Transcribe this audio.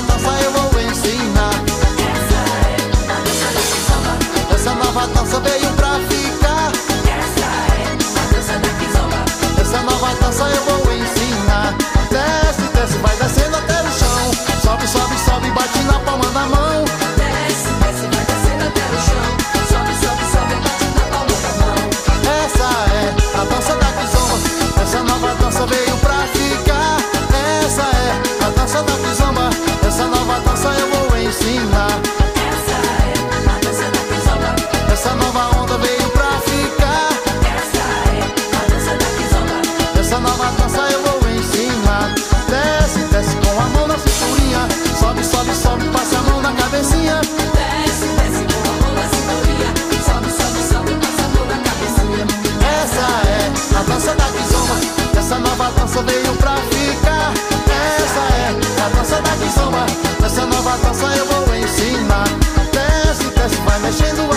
nova dança eu vou ensinar. Essa é a dança da kizomba. Essa nova dança veio pra ficar. Essa é a dança da kizomba. Essa nova dança eu vou ensinar. Desce, desce, vai descendo até o chão. Sobe, sobe, sobe, bate na palma da mão. Desce, desce, vai descendo até o chão. Sobe, sobe, sobe, bate na palma da mão. Essa é a dança da kizomba. Essa nova dança veio pra ficar. Essa é a dança da kizomba. Essa nova dança eu vou ensinar. Essa é a dança da kizomba. Essa nova onda veio pra ficar. Essa é a dança da kizomba. Essa nova dança eu vou ensinar. Desce, desce com a mão na cinturinha. Sobe, sobe, sobe, passa a mão na cabecinha. Desce, desce com a mão na cinturinha. Sobe, sobe, sobe, passa a mão na cabecinha. Essa é a dança da kizomba. Essa nova dança veio pra ficar. Essa é a dança da kizomba. Essa nova dança eu vou ensinar. Desce, desce, vai mexendo